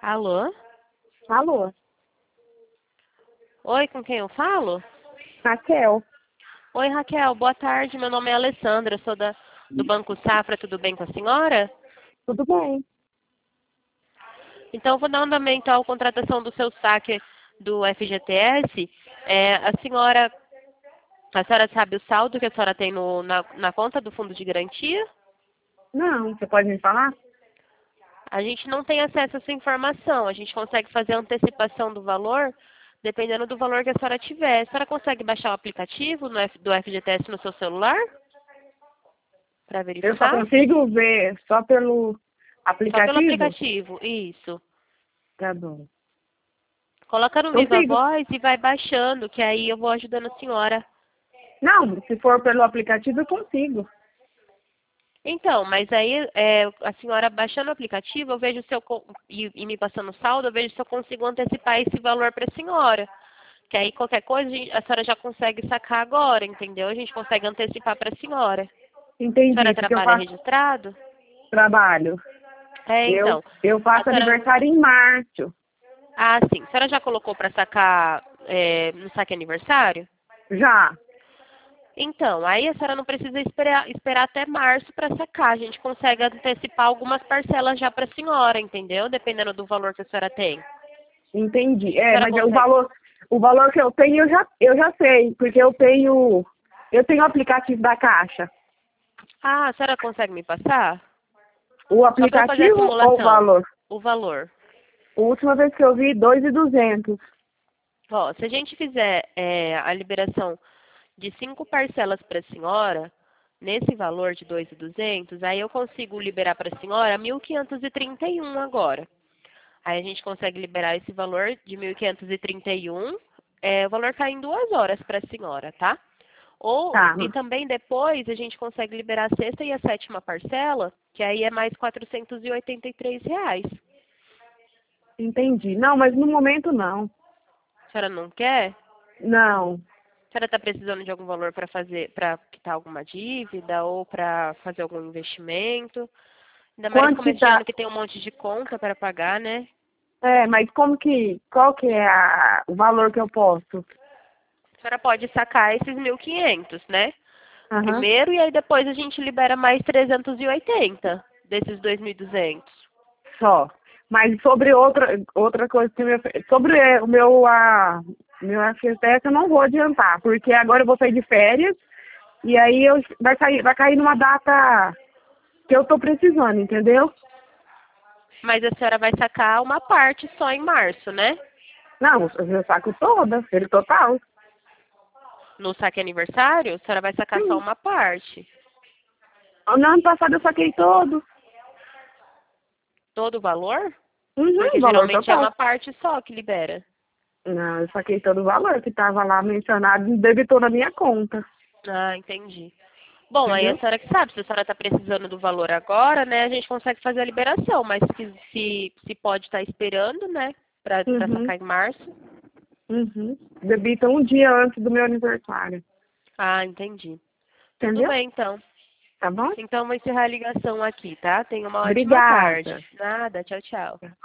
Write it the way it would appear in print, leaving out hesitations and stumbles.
Alô? Alô, Oi, com quem eu falo? Raquel. Oi, Raquel, boa tarde. Meu nome é Alessandra, eu sou do Banco Safra. Tudo bem com a senhora? Tudo bem? Então, vou dar andamento à contratação do seu saque do FGTS. A senhora sabe o saldo que a senhora tem na conta do Fundo de Garantia? Não, você pode me falar? A gente não tem acesso a essa informação. A gente consegue fazer a antecipação do valor, dependendo do valor que a senhora tiver. A senhora consegue baixar o aplicativo do FGTS no seu celular para Eu só verificar? consigo ver só pelo Só pelo aplicativo? aplicativo, isso. Tá bom. Coloca no Viva Consigo? Voz e vai baixando, que aí eu vou ajudando a senhora. Não, se for pelo aplicativo eu consigo. Então, mas aí a senhora baixando o aplicativo, eu vejo se eu e me passando o saldo, eu vejo se eu consigo antecipar esse valor para a senhora. Que aí qualquer coisa a senhora já consegue sacar agora, entendeu? A gente consegue antecipar para a senhora. A senhora Entendi, porque eu trabalha faço registrado? trabalho. É, Eu, então. eu A faço senhora. aniversário em março. Ah, sim. A senhora já colocou para sacar no saque aniversário? Já. Então, aí a senhora não precisa esperar até março para sacar. A gente consegue antecipar algumas parcelas já para a senhora, entendeu? Dependendo do valor que a senhora tem. Entendi. A É, senhora mas consegue. o valor que eu tenho eu já sei, porque eu tenho o aplicativo da Caixa. Ah, a senhora consegue me passar? O Só para eu fazer a aplicativo ou o simulação. valor? O valor. A última vez que eu vi, 2.200. Ó, se a gente fizer a liberação de 5 parcelas para a senhora, nesse valor de 2.200, aí eu consigo liberar para a senhora 1.531 agora. Aí a gente consegue liberar esse valor de 1.531. O valor cai em 2 horas para a senhora, tá? Tá, E também depois a gente consegue liberar a sexta e a sétima parcela, que aí é mais R$ 483. entendi. Não, mas no momento não. A senhora não quer? Não. A senhora está precisando de algum valor para quitar alguma dívida ou para fazer algum investimento? Ainda mais no Quanto que começo de tá? ano que tem um monte de conta para pagar, né? É, mas qual que é o valor que eu posso? A senhora pode sacar esses 1.500, né? Aham. Primeiro, e aí depois a gente libera mais 380 desses 2.200. Só. Mas sobre outra coisa que sobre meu FGTS eu não vou adiantar, porque agora eu vou sair de férias e aí vai cair numa data que eu tô precisando, entendeu? Mas a senhora vai sacar uma parte só em março, né? Não, eu saco toda, ele total. No saque aniversário, a senhora vai sacar só Sim. uma parte. No ano passado eu saquei todo. Todo o valor? Uhum, Porque valor geralmente é total. uma parte só que libera. Não, eu saquei todo o valor que estava lá mencionado e debitou na minha conta. Ah, entendi. Bom, aí a Entendeu? senhora que sabe, se a senhora está precisando do valor agora, né, a gente consegue fazer a liberação, mas se pode estar esperando, né, para Uhum, sacar em março. uhum. Debita um dia antes do meu aniversário. Ah, entendi. Tudo Entendeu? bem, então. Tá bom? Então, vou encerrar a ligação aqui, tá? Tenha uma ótima tarde. Obrigada. Nada, tchau, tchau.